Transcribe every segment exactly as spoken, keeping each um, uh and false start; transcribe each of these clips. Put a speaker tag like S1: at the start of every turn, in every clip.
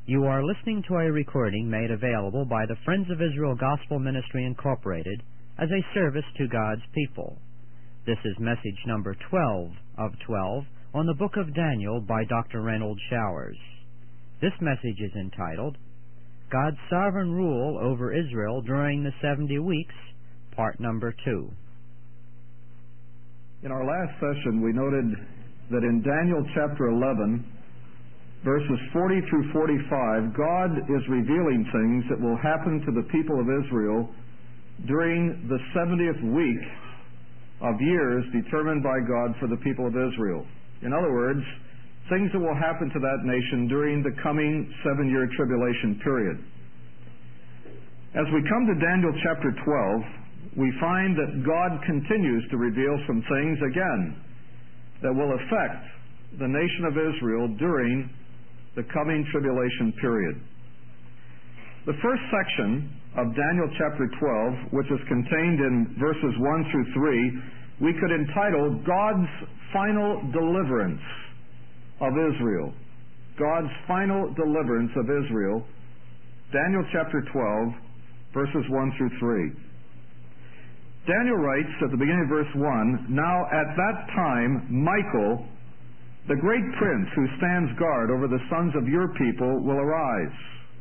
S1: You are listening to a recording made available by the Friends of Israel Gospel Ministry Incorporated as a service to God's people. This is message number twelve of twelve on the book of Daniel by Doctor Reynold Showers. This message is entitled, God's Sovereign Rule over Israel During the Seventy Weeks, part number two.
S2: In our last session, we noted that in Daniel chapter eleven, verses forty through forty-five, God is revealing things that will happen to the people of Israel during the seventieth week of years determined by God for the people of Israel. In other words, things that will happen to that nation during the coming seven-year tribulation period. As we come to Daniel chapter twelve, we find that God continues to reveal some things again that will affect the nation of Israel during the coming tribulation period. The first section of Daniel chapter twelve, which is contained in verses one through three, we could entitle God's Final Deliverance of Israel. God's Final Deliverance of Israel, Daniel chapter twelve, verses one through three. Daniel writes at the beginning of verse one, Now at that time Michael, the great prince who stands guard over the sons of your people, will arise.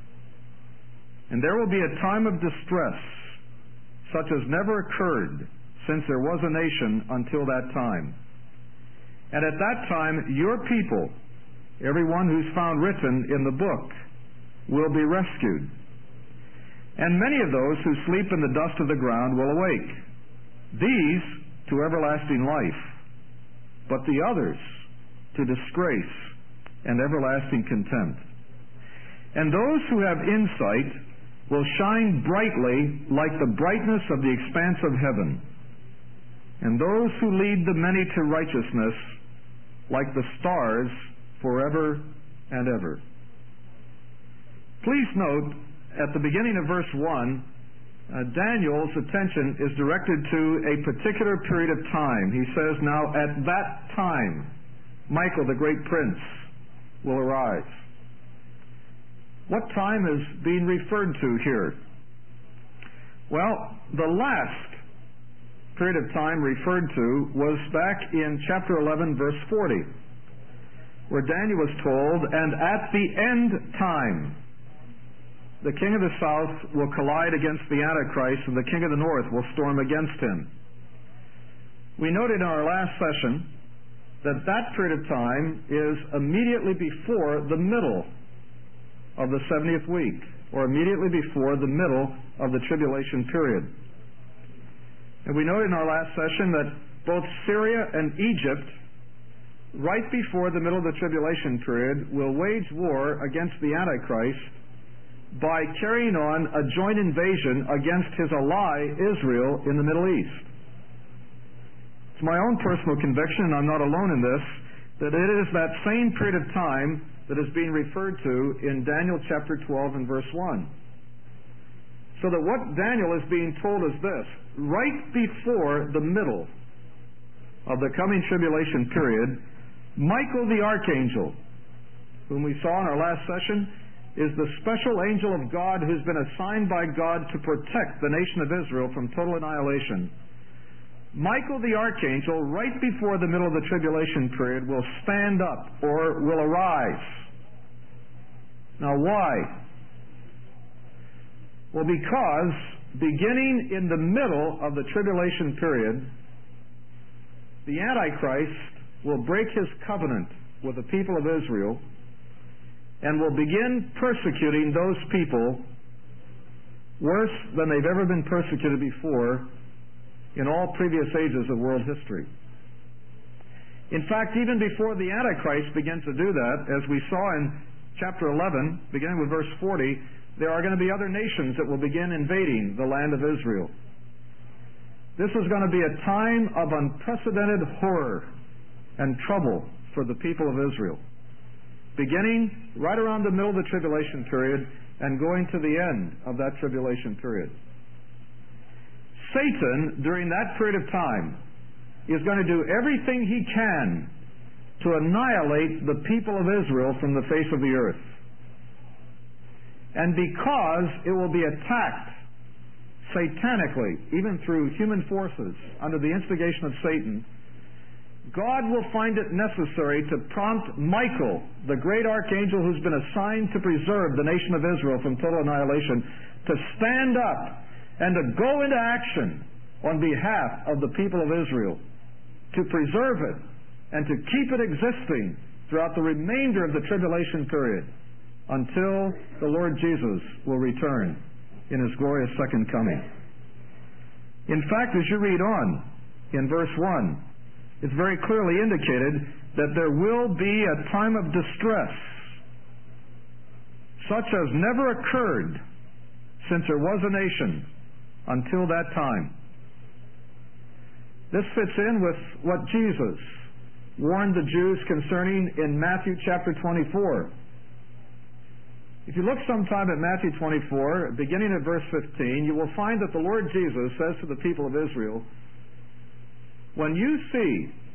S2: And there will be a time of distress, such as never occurred since there was a nation until that time. And at that time your people, everyone who's found written in the book, will be rescued. And many of those who sleep in the dust of the ground will awake, these to everlasting life, but the others to disgrace and everlasting contempt. And those who have insight will shine brightly like the brightness of the expanse of heaven, and those who lead the many to righteousness like the stars forever and ever. Please note, at the beginning of verse one, uh, Daniel's attention is directed to a particular period of time. He says, Now at that time, Michael, the great prince, will arise. What time is being referred to here? Well, the last period of time referred to was back in chapter eleven, verse forty, where Daniel was told, And at the end time, the king of the south will collide against the Antichrist, and the king of the north will storm against him. We noted in our last session that that period of time is immediately before the middle of the seventieth week, or immediately before the middle of the tribulation period. And we noted in our last session that both Syria and Egypt, right before the middle of the tribulation period, will wage war against the Antichrist by carrying on a joint invasion against his ally Israel in the Middle East. It's my own personal conviction, and I'm not alone in this, that it is that same period of time that is being referred to in Daniel chapter twelve and verse one. So that what Daniel is being told is this: right before the middle of the coming tribulation period, Michael the archangel, whom we saw in our last session, is the special angel of God who's been assigned by God to protect the nation of Israel from total annihilation. Michael the archangel, right before the middle of the tribulation period, will stand up, or will arise. Now why? Well, because beginning in the middle of the tribulation period, the Antichrist will break his covenant with the people of Israel and will begin persecuting those people worse than they've ever been persecuted before in all previous ages of world history. In fact, even before the Antichrist begins to do that, as we saw in chapter eleven, beginning with verse forty, there are going to be other nations that will begin invading the land of Israel. This is going to be a time of unprecedented horror and trouble for the people of Israel, beginning right around the middle of the tribulation period and going to the end of that tribulation period. Satan, during that period of time, is going to do everything he can to annihilate the people of Israel from the face of the earth. And because it will be attacked satanically, even through human forces, under the instigation of Satan, God will find it necessary to prompt Michael, the great archangel who's been assigned to preserve the nation of Israel from total annihilation, to stand up and to go into action on behalf of the people of Israel, to preserve it and to keep it existing throughout the remainder of the tribulation period until the Lord Jesus will return in His glorious second coming. In fact, as you read on in verse one, it's very clearly indicated that there will be a time of distress such as never occurred since there was a nation until that time. This fits in with what Jesus warned the Jews concerning in Matthew chapter twenty-four. If you look sometime at Matthew twenty-four, beginning at verse fifteen, you will find that the Lord Jesus says to the people of Israel, when you see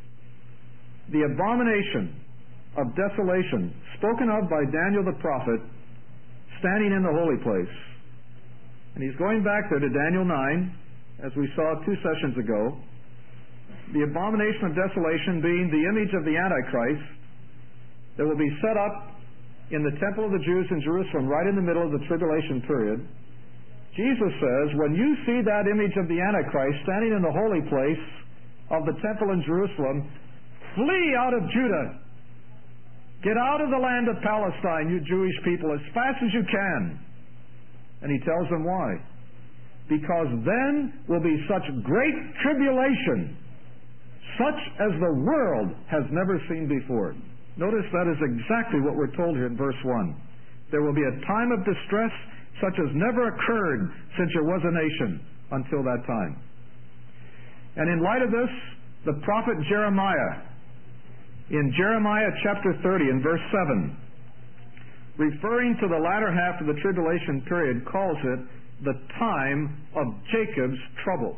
S2: the abomination of desolation spoken of by Daniel the prophet standing in the holy place, and he's going back there to Daniel nine, as we saw two sessions ago, the abomination of desolation being the image of the Antichrist that will be set up in the temple of the Jews in Jerusalem right in the middle of the tribulation period. Jesus says, when you see that image of the Antichrist standing in the holy place of the temple in Jerusalem, flee out of Judah. Get out of the land of Palestine, you Jewish people, as fast as you can. And he tells them why. Because then will be such great tribulation, such as the world has never seen before. Notice that is exactly what we're told here in verse one. There will be a time of distress such as never occurred since there was a nation until that time. And in light of this, the prophet Jeremiah, in Jeremiah chapter thirty and verse seven, referring to the latter half of the tribulation period, calls it the time of Jacob's trouble.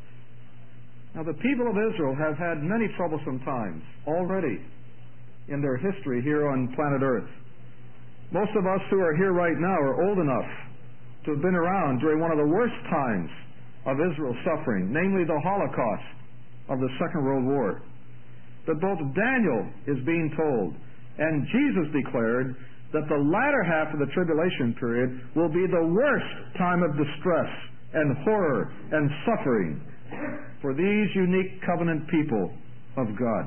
S2: Now, the people of Israel have had many troublesome times already in their history here on planet Earth. Most of us who are here right now are old enough to have been around during one of the worst times of Israel's suffering, namely the Holocaust of the Second World War. But both Daniel is being told and Jesus declared that the latter half of the tribulation period will be the worst time of distress and horror and suffering for these unique covenant people of God.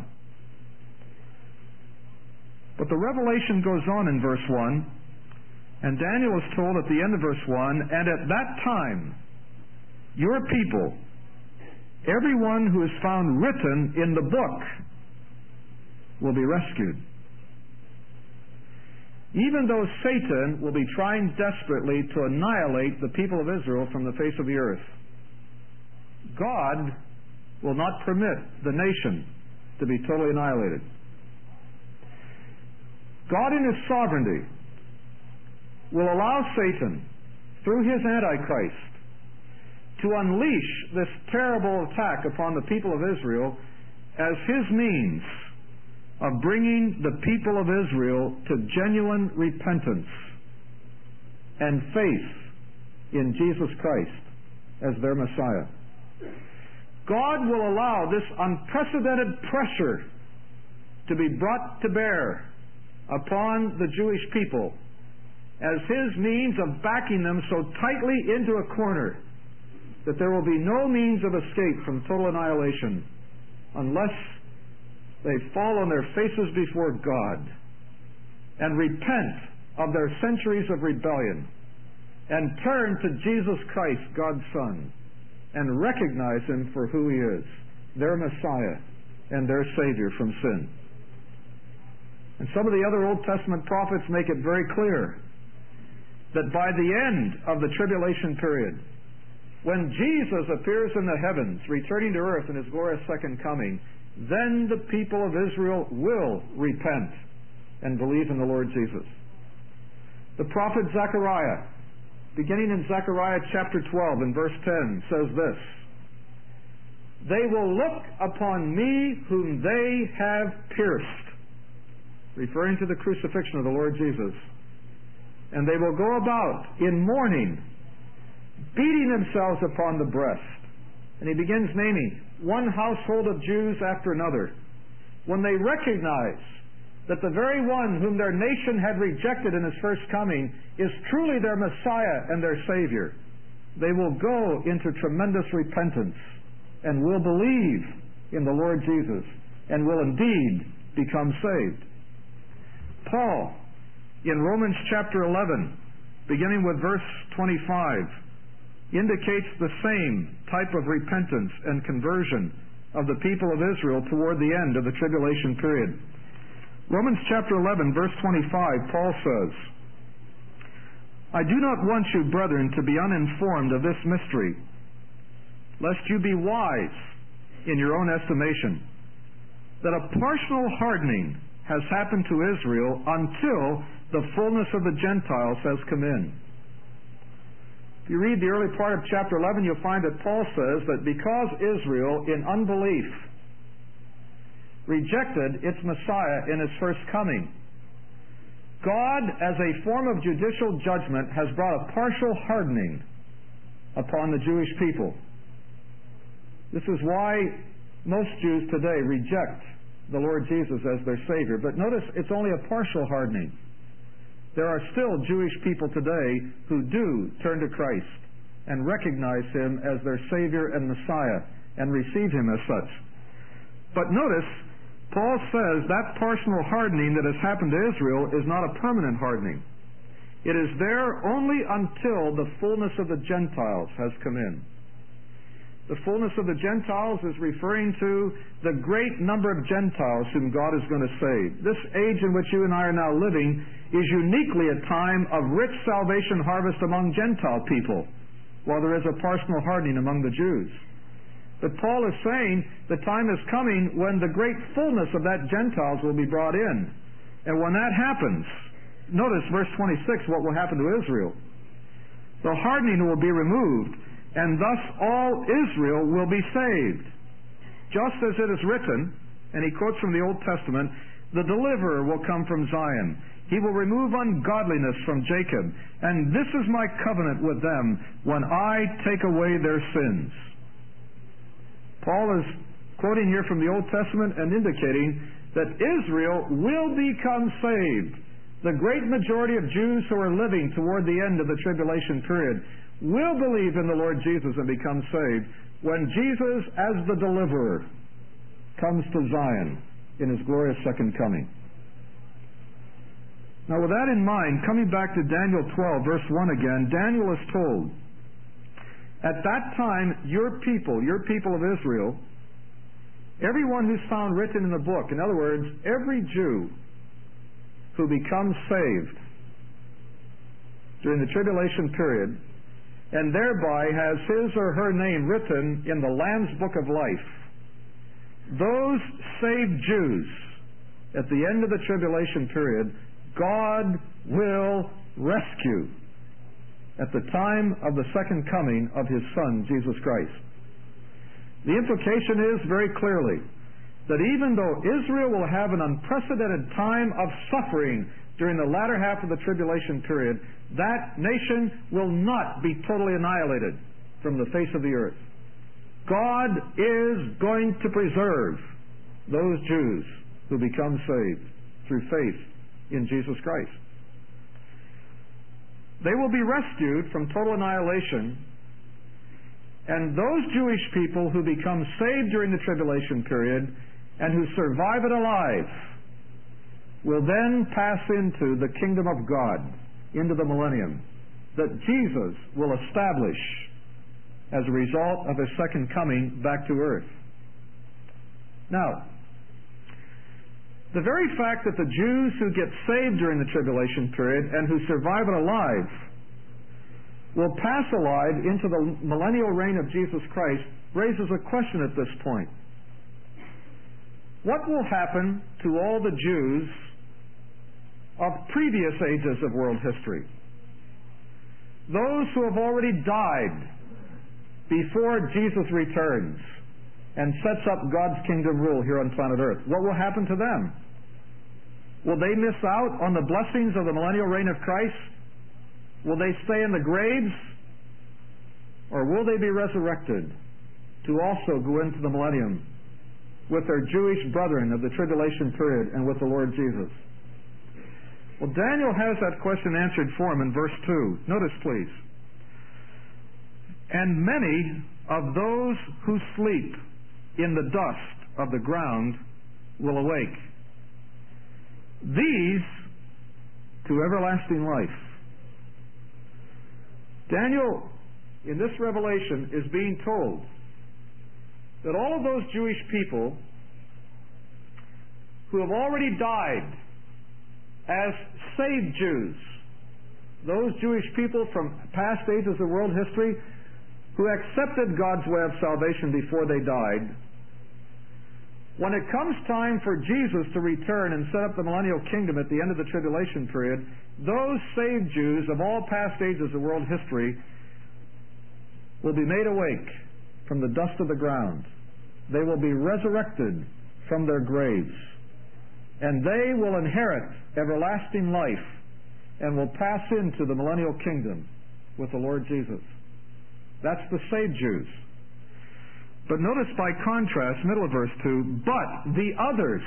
S2: But the revelation goes on in verse one, and Daniel is told at the end of verse one, and at that time your people, everyone who is found written in the book, will be rescued. Even though Satan will be trying desperately to annihilate the people of Israel from the face of the earth, God will not permit the nation to be totally annihilated. God in His sovereignty will allow Satan, through his Antichrist, to unleash this terrible attack upon the people of Israel as His means of bringing the people of Israel to genuine repentance and faith in Jesus Christ as their Messiah. God will allow this unprecedented pressure to be brought to bear upon the Jewish people as His means of backing them so tightly into a corner that there will be no means of escape from total annihilation unless they fall on their faces before God and repent of their centuries of rebellion and turn to Jesus Christ, God's Son, and recognize Him for who He is, their Messiah and their Savior from sin. And some of the other Old Testament prophets make it very clear that by the end of the tribulation period, when Jesus appears in the heavens, returning to earth in His glorious second coming, then the people of Israel will repent and believe in the Lord Jesus. The prophet Zechariah, beginning in Zechariah chapter twelve and verse ten, says this: "They will look upon me whom they have pierced," referring to the crucifixion of the Lord Jesus, and they will go about in mourning, beating themselves upon the breast. And he begins naming one household of Jews after another. When they recognize that the very one whom their nation had rejected in his first coming is truly their Messiah and their Savior, they will go into tremendous repentance and will believe in the Lord Jesus and will indeed become saved. Paul, in Romans chapter eleven, beginning with verse twenty-five, indicates the same type of repentance and conversion of the people of Israel toward the end of the tribulation period. Romans chapter eleven, verse twenty-five, Paul says, I do not want you, brethren, to be uninformed of this mystery, lest you be wise in your own estimation, that a partial hardening has happened to Israel until the fullness of the Gentiles has come in. If you read the early part of chapter eleven, you'll find that Paul says that because Israel, in unbelief, rejected its Messiah in his first coming, God, as a form of judicial judgment, has brought a partial hardening upon the Jewish people. This is why most Jews today reject the Lord Jesus as their Savior. But notice, it's only a partial hardening. There are still Jewish people today who do turn to Christ and recognize Him as their Savior and Messiah and receive Him as such. But notice, Paul says that partial hardening that has happened to Israel is not a permanent hardening. It is there only until the fullness of the Gentiles has come in. The fullness of the Gentiles is referring to the great number of Gentiles whom God is going to save. This age in which you and I are now living is uniquely a time of rich salvation harvest among Gentile people, while there is a partial hardening among the Jews. But Paul is saying the time is coming when the great fullness of that Gentiles will be brought in. And when that happens, notice verse twenty-six, what will happen to Israel. The hardening will be removed, and thus all Israel will be saved. Just as it is written, and he quotes from the Old Testament, the deliverer will come from Zion. He will remove ungodliness from Jacob, and this is my covenant with them when I take away their sins. Paul is quoting here from the Old Testament and indicating that Israel will become saved. The great majority of Jews who are living toward the end of the tribulation period will believe in the Lord Jesus and become saved when Jesus, as the deliverer, comes to Zion in His glorious second coming. Now, with that in mind, coming back to Daniel twelve, verse one again, Daniel is told, at that time, your people, your people of Israel, everyone who's found written in the book, in other words, every Jew who becomes saved during the tribulation period, and thereby has his or her name written in the Lamb's Book of Life, those saved Jews, at the end of the tribulation period, God will rescue at the time of the second coming of His Son, Jesus Christ. The implication is very clearly that even though Israel will have an unprecedented time of suffering during the latter half of the tribulation period, that nation will not be totally annihilated from the face of the earth. God is going to preserve those Jews who become saved through faith in Jesus Christ. They will be rescued from total annihilation, and those Jewish people who become saved during the tribulation period and who survive it alive will then pass into the kingdom of God, into the millennium, that Jesus will establish as a result of His second coming back to earth. Now, the very fact that the Jews who get saved during the tribulation period and who survive it alive will pass alive into the millennial reign of Jesus Christ raises a question at this point. What will happen to all the Jews of previous ages of world history? Those who have already died before Jesus returns and sets up God's kingdom rule here on planet Earth. What will happen to them? Will they miss out on the blessings of the millennial reign of Christ? Will they stay in the graves, or will they be resurrected to also go into the millennium with their Jewish brethren of the tribulation period and with the Lord Jesus? Well, Daniel has that question answered for him in verse two. Notice, please. And many of those who sleep in the dust of the ground will awake, these to everlasting life. Daniel, in this revelation, is being told that all of those Jewish people who have already died as saved Jews, those Jewish people from past ages of world history who accepted God's way of salvation before they died, when it comes time for Jesus to return and set up the millennial kingdom at the end of the tribulation period, those saved Jews of all past ages of world history will be made awake from the dust of the ground. They will be resurrected from their graves, and they will inherit everlasting life and will pass into the millennial kingdom with the Lord Jesus. That's the saved Jews. But notice by contrast, middle of verse two, but the others.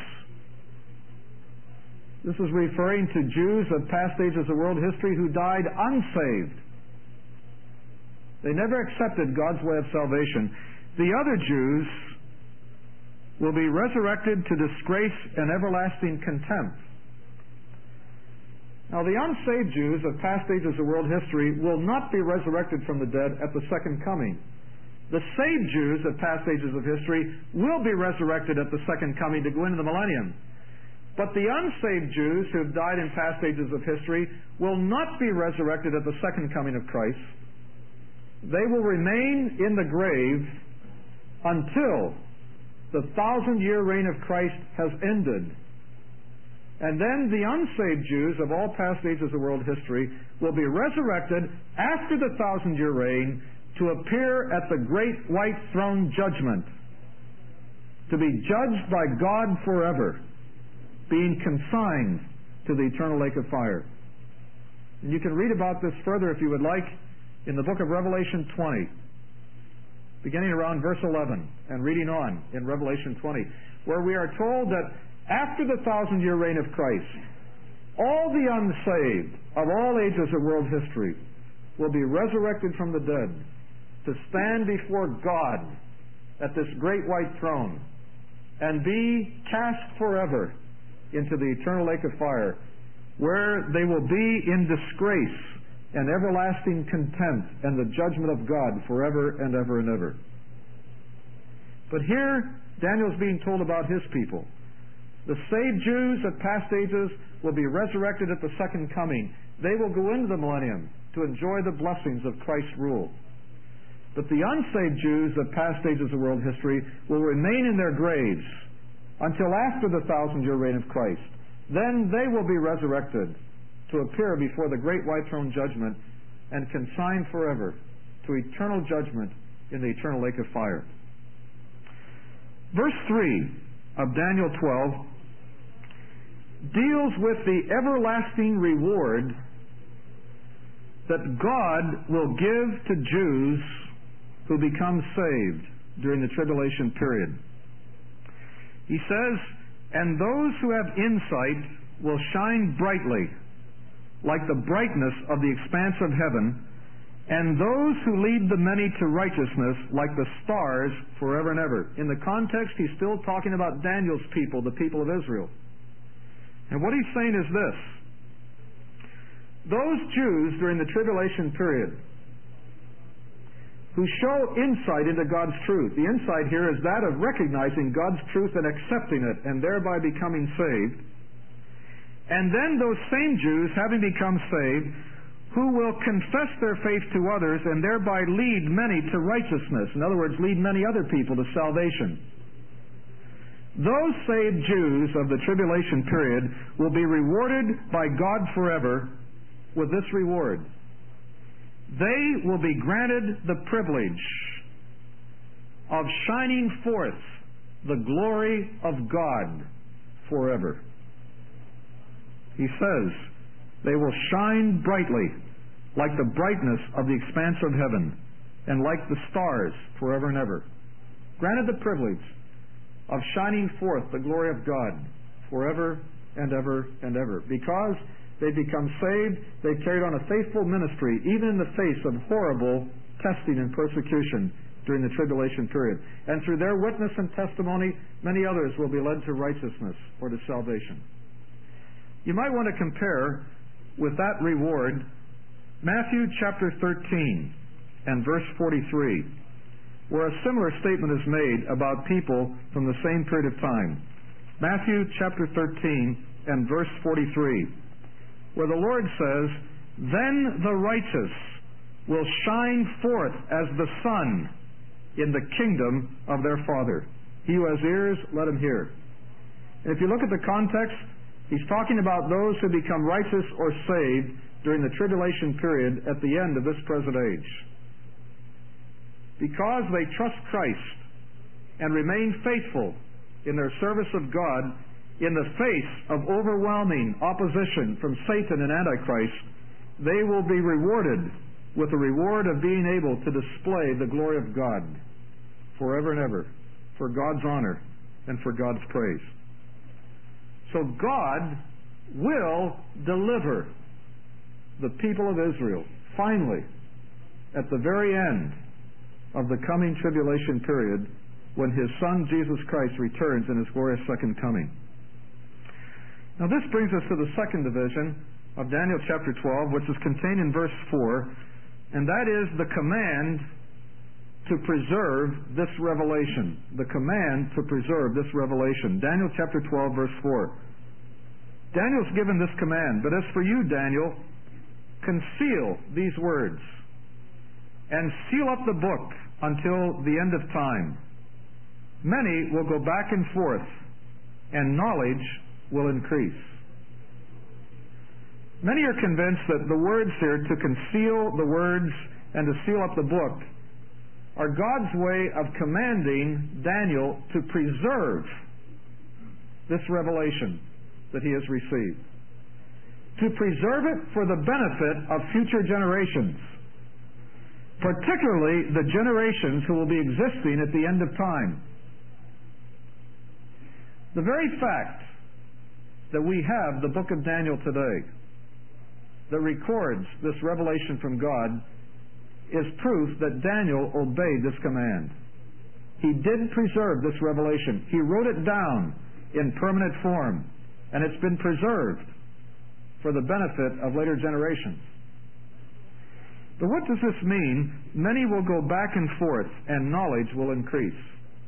S2: This is referring to Jews of past ages of world history who died unsaved. They never accepted God's way of salvation. The other Jews will be resurrected to disgrace and everlasting contempt. Now, the unsaved Jews of past ages of world history will not be resurrected from the dead at the second coming. The saved Jews of past ages of history will be resurrected at the second coming to go into the millennium. But the unsaved Jews who have died in past ages of history will not be resurrected at the second coming of Christ. They will remain in the grave until the thousand-year reign of Christ has ended. And then the unsaved Jews of all past ages of world history will be resurrected after the thousand-year reign to appear at the great white throne judgment, to be judged by God forever, being consigned to the eternal lake of fire. And you can read about this further if you would like in the book of Revelation twenty, beginning around verse eleven and reading on in Revelation twenty, where we are told that after the thousand-year reign of Christ, all the unsaved of all ages of world history will be resurrected from the dead to stand before God at this great white throne and be cast forever into the eternal lake of fire, where they will be in disgrace and everlasting contempt and the judgment of God forever and ever and ever. But here, Daniel's being told about his people. The saved Jews of past ages will be resurrected at the second coming. They will go into the millennium to enjoy the blessings of Christ's rule. But the unsaved Jews of past ages of world history will remain in their graves until after the thousand-year reign of Christ. Then they will be resurrected to appear before the great white throne judgment and consigned forever to eternal judgment in the eternal lake of fire. Verse three of Daniel twelve deals with the everlasting reward that God will give to Jews who become saved during the tribulation period. He says, and those who have insight will shine brightly like the brightness of the expanse of heaven, and those who lead the many to righteousness like the stars forever and ever. In the context, he's still talking about Daniel's people, the people of Israel. And what he's saying is this: those Jews during the tribulation period who show insight into God's truth. The insight here is that of recognizing God's truth and accepting it, and thereby becoming saved. And then those same Jews, having become saved, who will confess their faith to others and thereby lead many to righteousness. In other words, lead many other people to salvation. Those saved Jews of the tribulation period will be rewarded by God forever with this reward. They will be granted the privilege of shining forth the glory of God forever. He says, they will shine brightly like the brightness of the expanse of heaven, and like the stars forever and ever. Granted the privilege of shining forth the glory of God forever and ever and ever. Because they become saved, they carried on a faithful ministry, even in the face of horrible testing and persecution during the tribulation period. And through their witness and testimony, many others will be led to righteousness or to salvation. You might want to compare with that reward Matthew chapter thirteen and verse forty-three, where a similar statement is made about people from the same period of time. Matthew chapter thirteen and verse forty-three, where the Lord says, "Then the righteous will shine forth as the sun in the kingdom of their Father. He who has ears, let him hear." And if you look at the context, he's talking about those who become righteous or saved during the tribulation period at the end of this present age. Because they trust Christ and remain faithful in their service of God in the face of overwhelming opposition from Satan and Antichrist, they will be rewarded with the reward of being able to display the glory of God forever and ever, for God's honor and for God's praise. So God will deliver the people of Israel, finally, at the very end of the coming tribulation period, when His Son Jesus Christ returns in His glorious second coming. Now this brings us to the second division of Daniel chapter twelve, which is contained in verse four, and that is the command to preserve this revelation. The command to preserve this revelation. Daniel chapter twelve, verse four. Daniel's given this command, "But as for you, Daniel, conceal these words and seal up the book until the end of time. Many will go back and forth, and knowledge will increase." Many are convinced that the words here, to conceal the words and to seal up the book, are God's way of commanding Daniel to preserve this revelation that he has received. To preserve it for the benefit of future generations, particularly the generations who will be existing at the end of time. The very fact that we have the book of Daniel today that records this revelation from God is proof that Daniel obeyed this command. He did preserve this revelation. He wrote it down in permanent form, and it's been preserved for the benefit of later generations. But what does this mean? Many will go back and forth, and knowledge will increase.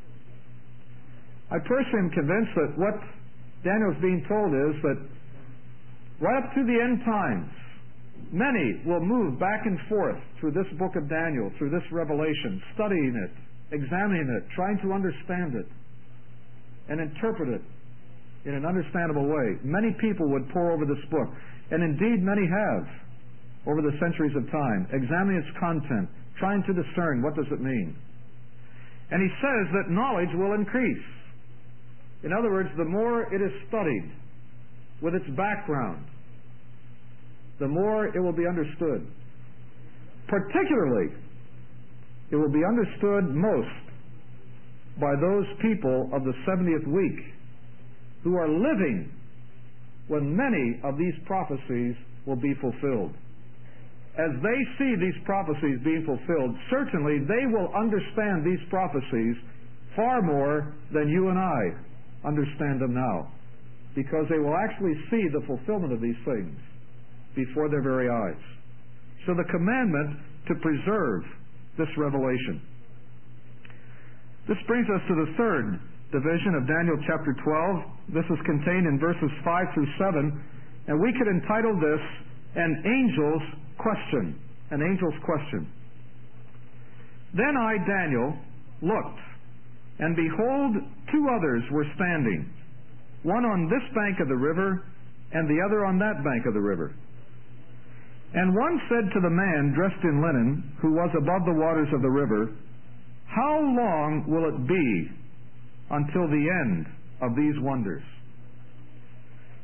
S2: I personally am convinced that what Daniel is being told is that right up to the end times, many will move back and forth through this book of Daniel, through this revelation, studying it, examining it, trying to understand it, and interpret it in an understandable way. Many people would pore over this book, and indeed many have over the centuries of time, examining its content, trying to discern what does it mean. And he says that knowledge will increase. In other words, the more it is studied with its background, the more it will be understood. Particularly, it will be understood most by those people of the seventieth week who are living when many of these prophecies will be fulfilled. As they see these prophecies being fulfilled, certainly they will understand these prophecies far more than you and I understand them now, because they will actually see the fulfillment of these things before their very eyes. So the commandment to preserve this revelation. This brings us to the third division of Daniel chapter twelve. This is contained in verses five through seven, and we could entitle this An Angel's Question. An Angel's Question. "Then I, Daniel, looked, and behold, two others were standing, one on this bank of the river, and the other on that bank of the river. And one said to the man dressed in linen, who was above the waters of the river, How long will it be until the end of these wonders?"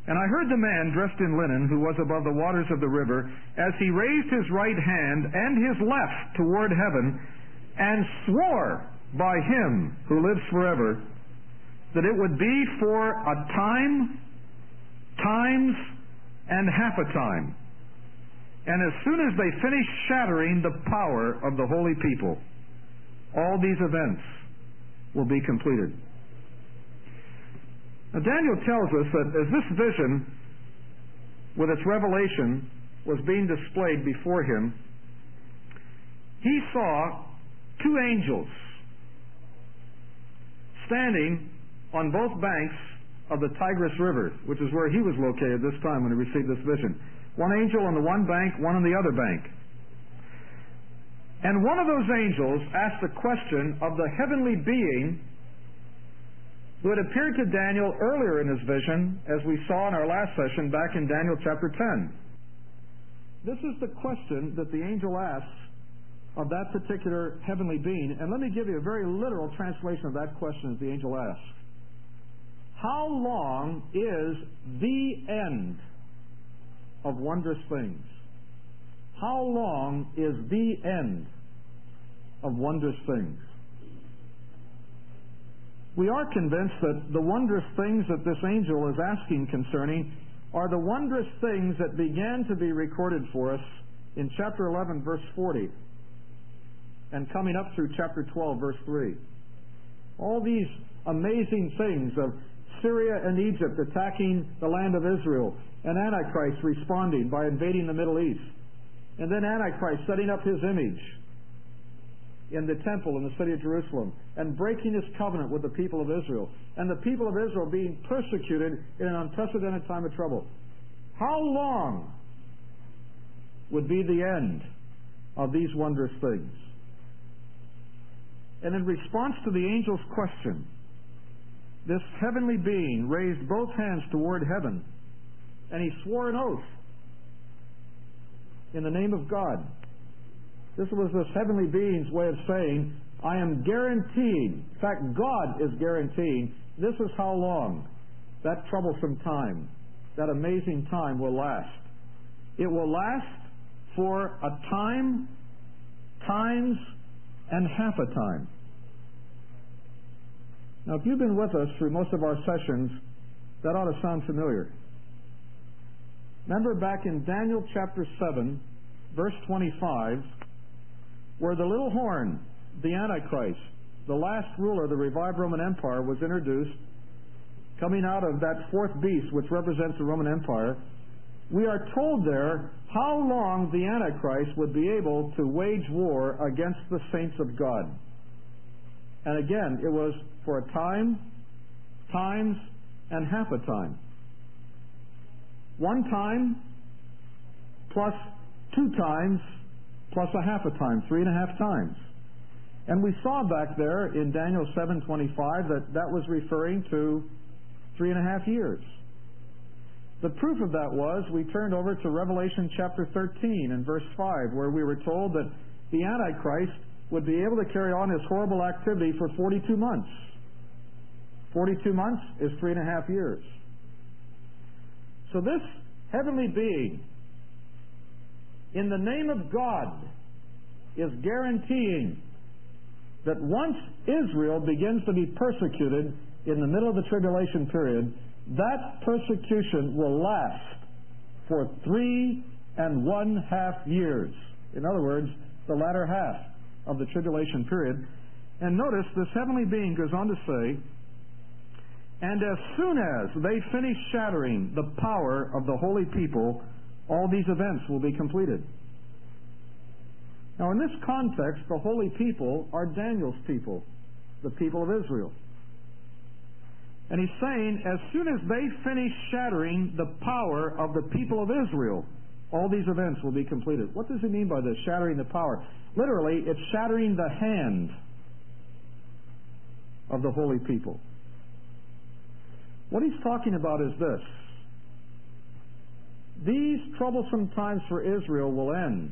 S2: And I heard the man dressed in linen, who was above the waters of the river, as he raised his right hand and his left toward heaven, and swore by him who lives forever, that it would be for a time, times, and half a time. And as soon as they finished shattering the power of the holy people, all these events will be completed. Now, Daniel tells us that as this vision, with its revelation, was being displayed before him, he saw two angels standing on both banks of the Tigris River, which is where he was located this time when he received this vision. One angel on the one bank, one on the other bank. And one of those angels asked the question of the heavenly being who had appeared to Daniel earlier in his vision, as we saw in our last session back in Daniel chapter ten. This is the question that the angel asks of that particular heavenly being. And let me give you a very literal translation of that question that the angel asks. How long is the end of wondrous things? How long is the end of wondrous things? We are convinced that the wondrous things that this angel is asking concerning are the wondrous things that began to be recorded for us in chapter eleven, verse forty, and coming up through chapter twelve, verse three. All these amazing things of Syria and Egypt attacking the land of Israel, and Antichrist responding by invading the Middle East, and then Antichrist setting up his image in the temple in the city of Jerusalem and breaking his covenant with the people of Israel, and the people of Israel being persecuted in an unprecedented time of trouble. How long would be the end of these wondrous things? And in response to the angel's question, this heavenly being raised both hands toward heaven, and he swore an oath in the name of God. This was this heavenly being's way of saying, I am guaranteeing, in fact, God is guaranteeing, this is how long that troublesome time, that amazing time will last. It will last for a time, times, and half a time. Now, if you've been with us through most of our sessions, that ought to sound familiar. Remember back in Daniel chapter seven, verse twenty-five, where the little horn, the Antichrist, the last ruler of the revived Roman Empire, was introduced, coming out of that fourth beast which represents the Roman Empire, we are told there how long the Antichrist would be able to wage war against the saints of God. And again, it was for a time, times, and half a time. One time plus two times plus a half a time, three and a half times. And we saw back there in Daniel seven twenty-five that that was referring to three and a half years. The proof of that was we turned over to Revelation chapter thirteen and verse five, where we were told that the Antichrist would be able to carry on his horrible activity for forty-two months. forty-two months is three and a half years. So this heavenly being, in the name of God, is guaranteeing that once Israel begins to be persecuted in the middle of the tribulation period, that persecution will last for three and one half years. In other words, the latter half of the tribulation period. And notice this heavenly being goes on to say, and as soon as they finish shattering the power of the holy people, all these events will be completed. Now, in this context, the holy people are Daniel's people, the people of Israel. And he's saying, as soon as they finish shattering the power of the people of Israel, all these events will be completed. What does he mean by this, shattering the power? Literally, it's shattering the hand of the holy people. What he's talking about is this. These troublesome times for Israel will end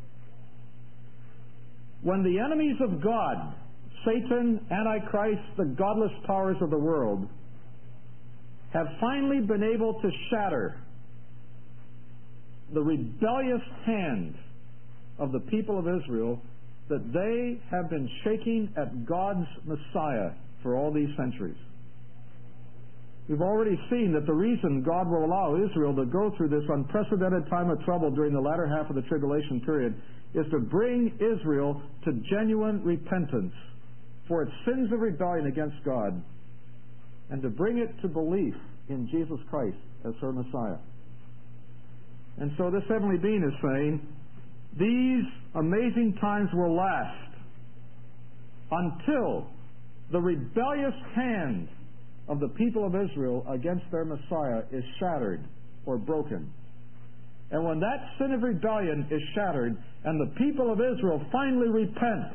S2: when the enemies of God, Satan, Antichrist, the godless powers of the world, have finally been able to shatter the rebellious hand of the people of Israel that they have been shaking at God's Messiah for all these centuries. We've already seen that the reason God will allow Israel to go through this unprecedented time of trouble during the latter half of the tribulation period is to bring Israel to genuine repentance for its sins of rebellion against God and to bring it to belief in Jesus Christ as her Messiah. And so this heavenly being is saying, these amazing times will last until the rebellious hand of the people of Israel against their Messiah is shattered or broken. And when that sin of rebellion is shattered and the people of Israel finally repent,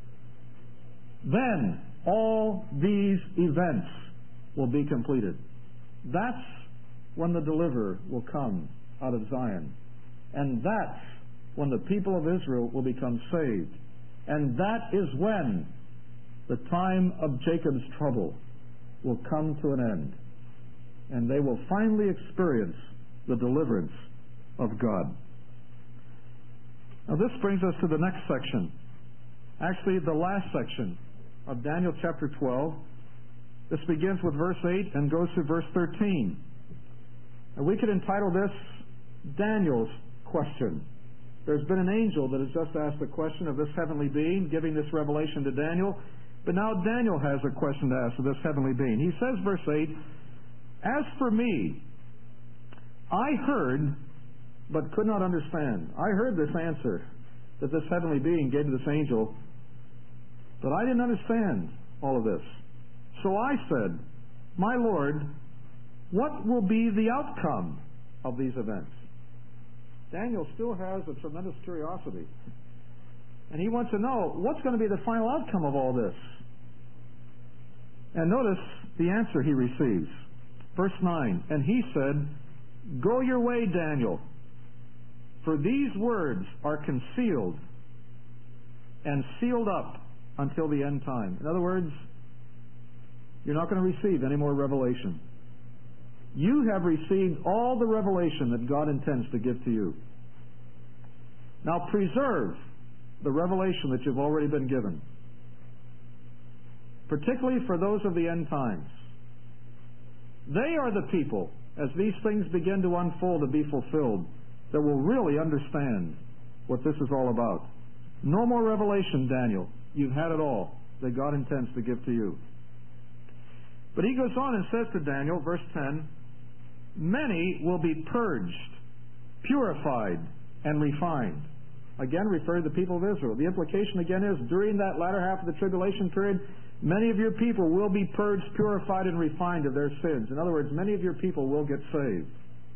S2: then all these events will be completed. That's when the deliverer will come out of Zion. And that's when the people of Israel will become saved. And that is when the time of Jacob's trouble will come to an end. And they will finally experience the deliverance of God. Now this brings us to the next section. Actually, the last section of Daniel chapter twelve. This begins with verse eight and goes to verse thirteen. And we could entitle this Daniel's question. There's been an angel that has just asked a question of this heavenly being, giving this revelation to Daniel. But now Daniel has a question to ask of this heavenly being. He says, verse eight, "As for me, I heard, but could not understand." I heard this answer that this heavenly being gave to this angel, but I didn't understand all of this. So I said, "My Lord, what will be the outcome of these events?" Daniel still has a tremendous curiosity. And he wants to know, what's going to be the final outcome of all this? And notice the answer he receives. Verse nine, "And he said, 'Go your way, Daniel, for these words are concealed and sealed up until the end time.'" In other words, you're not going to receive any more revelation. You have received all the revelation that God intends to give to you. Now preserve the revelation that you've already been given, particularly for those of the end times. They are the people, as these things begin to unfold and be fulfilled, that will really understand what this is all about. No more revelation, Daniel. You've had it all that God intends to give to you. But he goes on and says to Daniel, verse ten, "Many will be purged, purified, and refined." Again, referring to the people of Israel. The implication again is, during that latter half of the tribulation period, many of your people will be purged, purified, and refined of their sins. In other words, many of your people will get saved.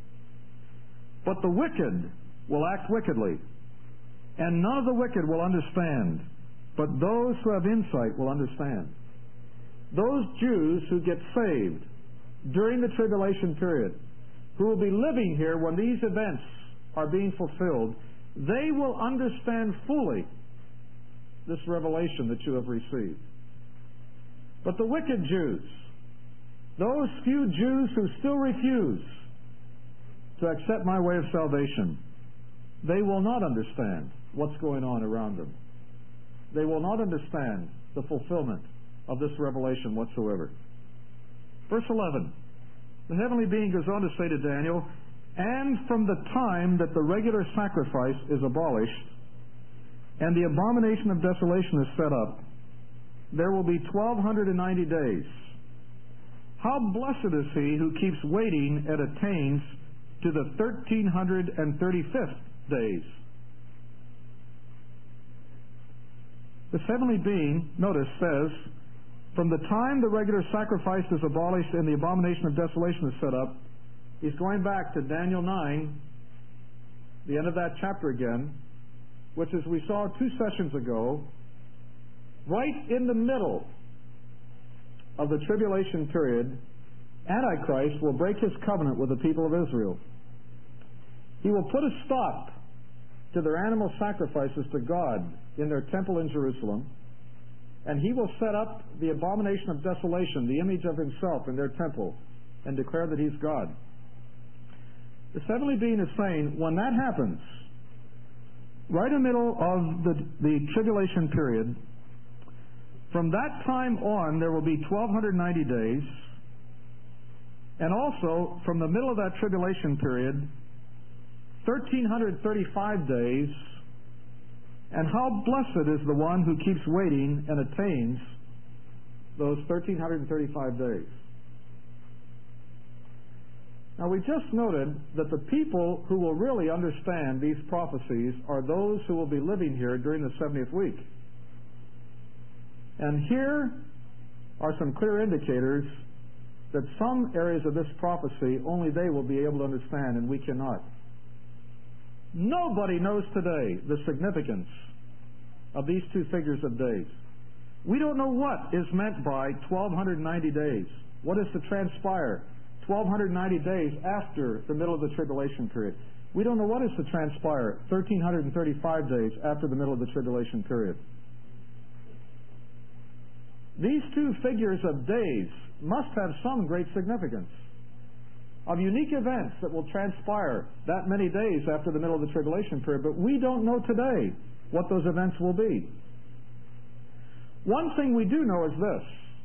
S2: But the wicked will act wickedly, and none of the wicked will understand, but those who have insight will understand. Those Jews who get saved during the tribulation period, who will be living here when these events are being fulfilled, they will understand fully this revelation that you have received. But the wicked Jews, those few Jews who still refuse to accept my way of salvation, they will not understand what's going on around them. They will not understand the fulfillment of this revelation whatsoever. Verse eleven, the heavenly being goes on to say to Daniel, "And from the time that the regular sacrifice is abolished and the abomination of desolation is set up, there will be twelve ninety days. How blessed is he who keeps waiting and attains to the thirteen thirty-fifth days." This heavenly being, notice, says, from the time the regular sacrifice is abolished and the abomination of desolation is set up, he's going back to Daniel nine, the end of that chapter again, which, as we saw two sessions ago, right in the middle of the tribulation period, Antichrist will break his covenant with the people of Israel. He will put a stop to their animal sacrifices to God in their temple in Jerusalem, and he will set up the abomination of desolation, the image of himself, in their temple, and declare that He's God. This heavenly being is saying, when that happens, right in the middle of the, the tribulation period, from that time on there will be twelve ninety days, and also from the middle of that tribulation period, one thousand three hundred thirty-five days, and how blessed is the one who keeps waiting and attains those one thousand three hundred thirty-five days. Now, we just noted that the people who will really understand these prophecies are those who will be living here during the seventieth week. And here are some clear indicators that some areas of this prophecy only they will be able to understand and we cannot. Nobody knows today the significance of these two figures of days. We don't know what is meant by twelve ninety days. What is to transpire twelve ninety days after the middle of the tribulation period? We don't know what is to transpire one thousand three hundred thirty-five days after the middle of the tribulation period. These two figures of days must have some great significance of unique events that will transpire that many days after the middle of the tribulation period, but we don't know today what those events will be. One thing we do know is this: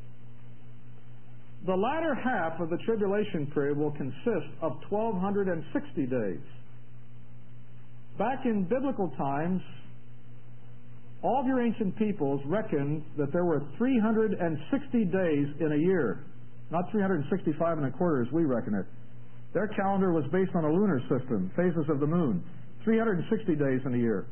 S2: the latter half of the tribulation period will consist of twelve sixty days. Back in biblical times, all of your ancient peoples reckoned that there were three hundred sixty days in a year, not three hundred sixty-five and a quarter as we reckon it. Their calendar was based on a lunar system, phases of the moon, three hundred sixty days in a year.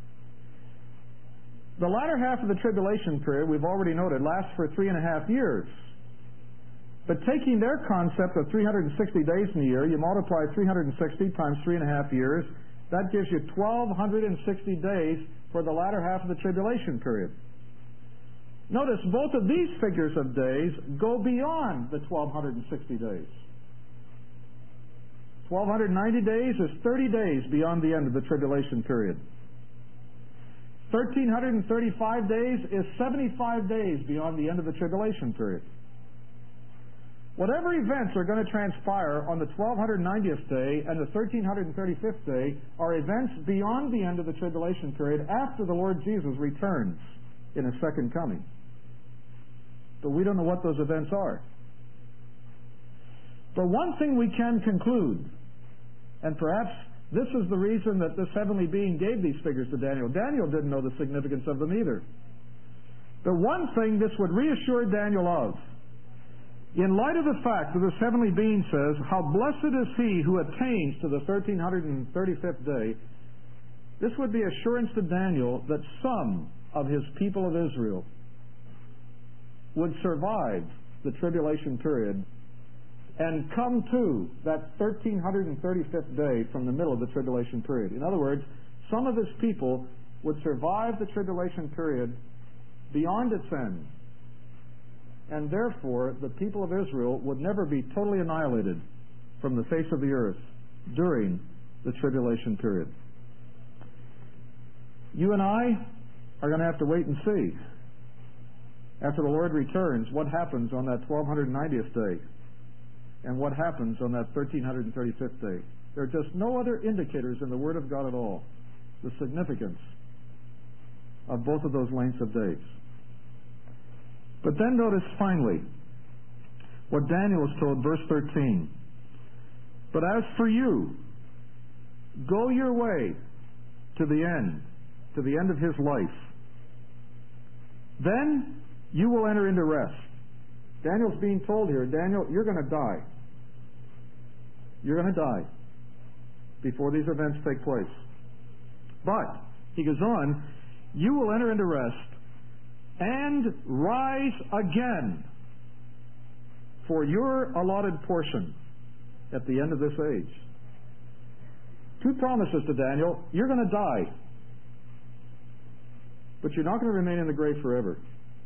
S2: The latter half of the tribulation period, we've already noted, lasts for three and a half years. But taking their concept of three hundred sixty days in a year, you multiply three hundred sixty times three and a half years, that gives you twelve sixty days for the latter half of the tribulation period. Notice both of these figures of days go beyond the twelve sixty days. twelve ninety days is thirty days beyond the end of the tribulation period. one thousand three hundred thirty-five days is seventy-five days beyond the end of the tribulation period. Whatever events are going to transpire on the twelve ninetieth day and the one thousand three hundred thirty-fifth day are events beyond the end of the tribulation period after the Lord Jesus returns in His second coming. But we don't know what those events are. But one thing we can conclude, and perhaps this is the reason that this heavenly being gave these figures to Daniel. Daniel didn't know the significance of them either. The one thing this would reassure Daniel of, in light of the fact that this heavenly being says, how blessed is he who attains to the one thousand three hundred thirty-fifth day, this would be assurance to Daniel that some of his people of Israel would survive the tribulation period and come to that one thousand three hundred thirty-fifth day from the middle of the tribulation period. In other words, some of his people would survive the tribulation period beyond its end, and therefore the people of Israel would never be totally annihilated from the face of the earth during the tribulation period. You and I are going to have to wait and see, after the Lord returns, what happens on that twelve ninetieth day and what happens on that one thousand three hundred thirty-fifth day. There are just no other indicators in the Word of God at all, the significance of both of those lengths of days. But then notice finally what Daniel is told, verse thirteen. But as for you, go your way to the end, to the end of his life. Then you will enter into rest. Daniel's being told here, Daniel, you're going to die. You're going to die before these events take place. But, he goes on, you will enter into rest and rise again for your allotted portion at the end of this age. Two promises to Daniel. You're going to die, but you're not going to remain in the grave forever.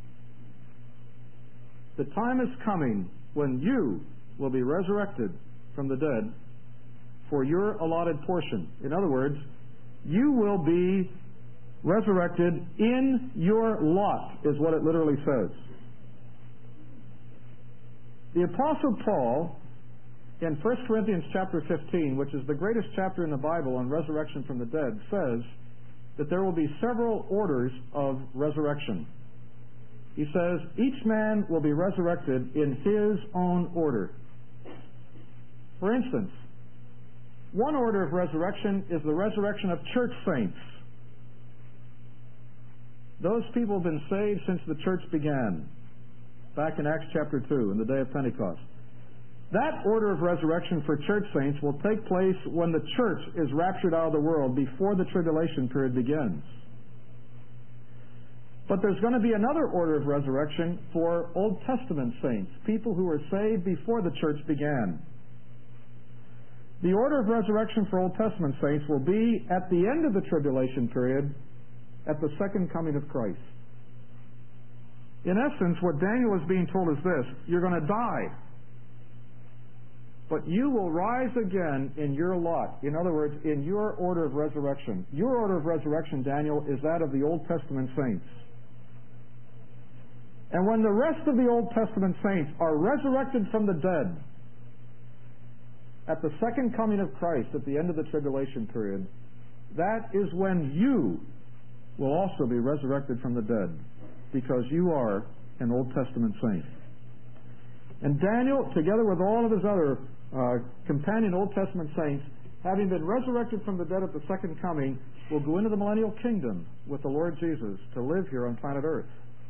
S2: The time is coming when you will be resurrected from the dead for your allotted portion. In other words, you will be resurrected in your lot, is what it literally says. The Apostle Paul in First Corinthians chapter fifteen, which is the greatest chapter in the Bible on resurrection from the dead, says that there will be several orders of resurrection. He says, each man will be resurrected in his own order. For instance, one order of resurrection is the resurrection of church saints. Those people have been saved since the church began, back in Acts chapter two, in the day of Pentecost. That order of resurrection for church saints will take place when the church is raptured out of the world before the tribulation period begins. But there's going to be another order of resurrection for Old Testament saints, people who were saved before the church began. The order of resurrection for Old Testament saints will be at the end of the tribulation period, at the second coming of Christ. In essence, what Daniel is being told is this: you're going to die, but you will rise again in your lot. In other words, in your order of resurrection. Your order of resurrection, Daniel, is that of the Old Testament saints. And when the rest of the Old Testament saints are resurrected from the dead at the second coming of Christ at the end of the tribulation period, that is when you will also be resurrected from the dead, because you are an Old Testament saint. And Daniel, together with all of his other uh, companion Old Testament saints, having been resurrected from the dead at the second coming, will go into the millennial kingdom with the Lord Jesus to live here on planet Earth.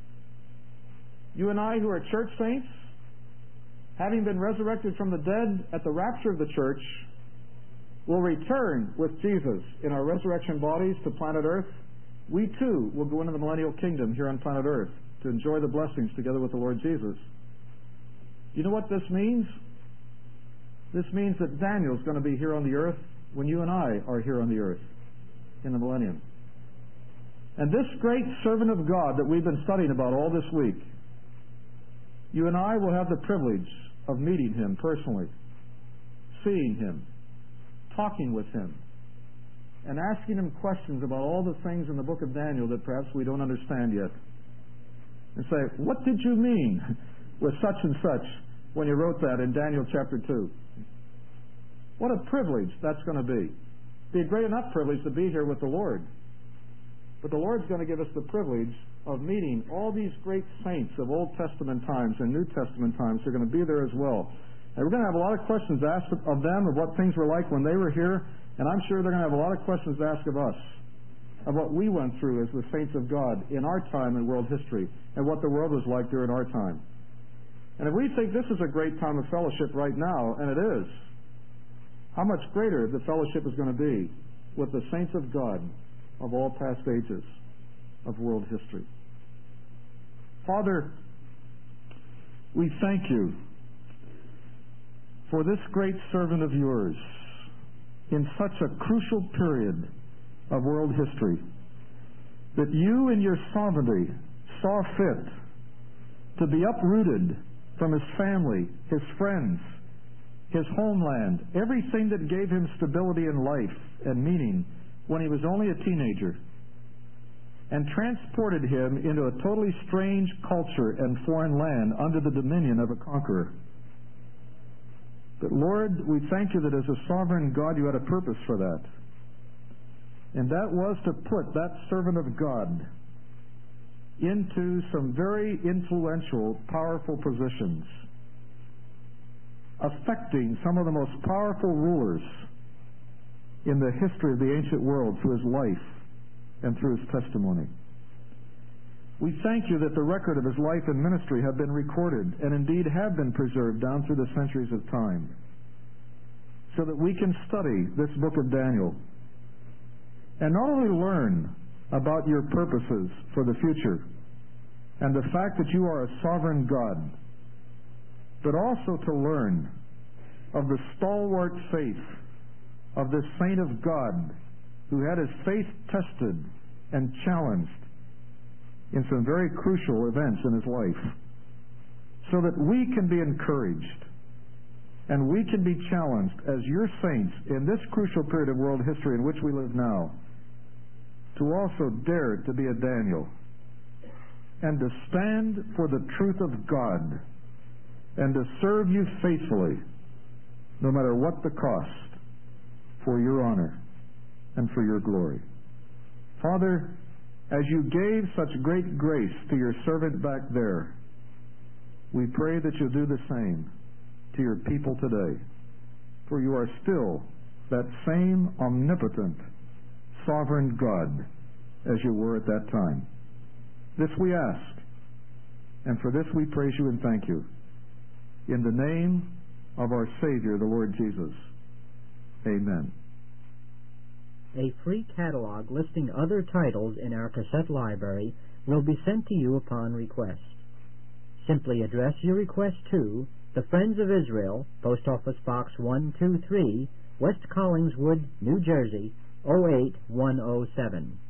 S2: You and I, who are church saints, having been resurrected from the dead at the rapture of the church, will return with Jesus in our resurrection bodies to planet Earth. We too will go into the millennial kingdom here on planet Earth to enjoy the blessings together with the Lord Jesus. You know what this means? This means that Daniel's going to be here on the earth when you and I are here on the earth in the millennium. And this great servant of God that we've been studying about all this week, you and I will have the privilege of meeting him personally, seeing him, talking with him, and asking him questions about all the things in the book of Daniel that perhaps we don't understand yet. And say, what did you mean with such and such when you wrote that in Daniel chapter two? What a privilege that's going to be. It'd be a great enough privilege to be here with the Lord. But the Lord's going to give us the privilege of meeting all these great saints of Old Testament times and New Testament times who are going to be there as well. And we're going to have a lot of questions asked of them of what things were like when they were here, and I'm sure they're going to have a lot of questions asked of us of what we went through as the saints of God in our time in world history and what the world was like during our time. And if we think this is a great time of fellowship right now, and it is, how much greater the fellowship is going to be with the saints of God of all past ages of world history. Father, we thank you for this great servant of yours in such a crucial period of world history, that you in your sovereignty saw fit to be uprooted from his family, his friends, his homeland, everything that gave him stability in life and meaning when he was only a teenager, and transported him into a totally strange culture and foreign land under the dominion of a conqueror. But Lord, we thank you that as a sovereign God you had a purpose for that. And that was to put that servant of God into some very influential, powerful positions, affecting some of the most powerful rulers in the history of the ancient world through his life and through his testimony. We thank you that the record of his life and ministry have been recorded and indeed have been preserved down through the centuries of time, so that we can study this book of Daniel and not only learn about your purposes for the future and the fact that you are a sovereign God, but also to learn of the stalwart faith of this saint of God who had his faith tested and challenged in some very crucial events in his life, so that we can be encouraged and we can be challenged as your saints in this crucial period of world history in which we live now to also dare to be a Daniel and to stand for the truth of God and to serve you faithfully no matter what the cost, for your honor and for your glory. Father, as you gave such great grace to your servant back there, we pray that you'll do the same to your people today. For you are still that same omnipotent, sovereign God as you were at that time. This we ask, and for this we praise you and thank you. In the name of our Savior, the Lord Jesus. Amen.
S1: A free catalog listing other titles in our cassette library will be sent to you upon request. Simply address your request to the Friends of Israel, Post Office Box one two three, West Collingswood, New Jersey, oh eight one oh seven.